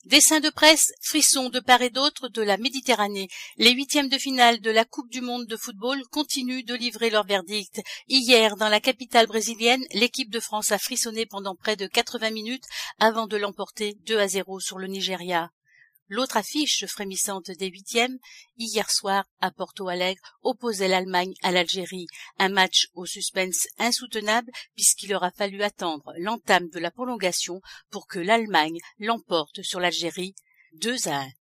Dessins de presse, frissons de part et d'autre de la Méditerranée. Les huitièmes de finale de la Coupe du monde de football continuent de livrer leur verdict. Hier, dans la capitale brésilienne, l'équipe de France a frissonné pendant près de 80 minutes avant de l'emporter 2-0 sur le Nigeria. L'autre affiche frémissante des huitièmes, hier soir à Porto Alegre, opposait l'Allemagne à l'Algérie. Un match au suspense insoutenable puisqu'il aura fallu attendre l'entame de la prolongation pour que l'Allemagne l'emporte sur l'Algérie 2-1.